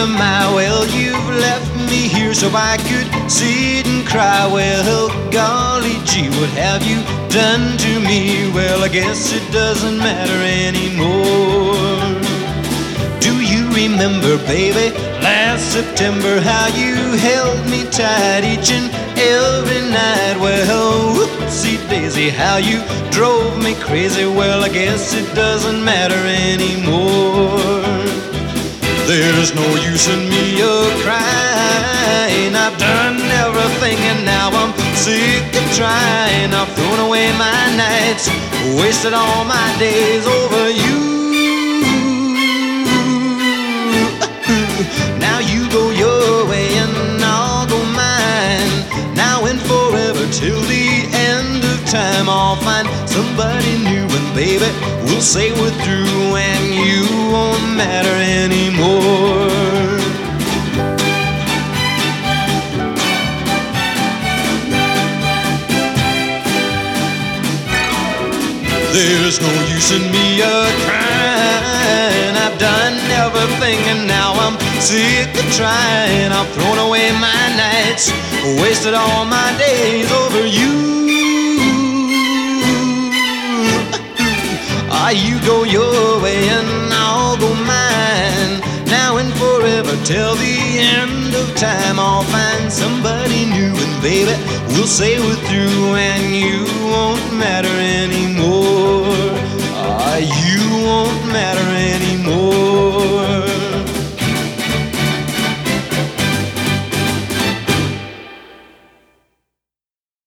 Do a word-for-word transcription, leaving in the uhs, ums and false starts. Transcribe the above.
my, well, you've left me here so I could sit and cry. Well, golly gee, what have you done to me? Well, I guess it doesn't matter anymore. Do you remember, baby, last September, how you held me tight each and every night? Well, whoopsie daisy, how you drove me crazy. Well, I guess it doesn't matter anymore. There's no use in me a-crying. I've done everything and now I'm sick of trying. I've thrown away my nights, wasted all my days over you. Now you go your way and I'll go mine. Now and forever till the end of time, I'll find somebody new and baby, we'll say we're through and you won't matter anymore. There's no use in me a-crying. I've done everything and now I'm sick of trying. I've thrown away my nights, wasted all my days over you. Ah, you go your way and I'll go mine. Now and forever till the end of time, I'll find somebody new and baby, we'll say we're through and you won't matter anymore.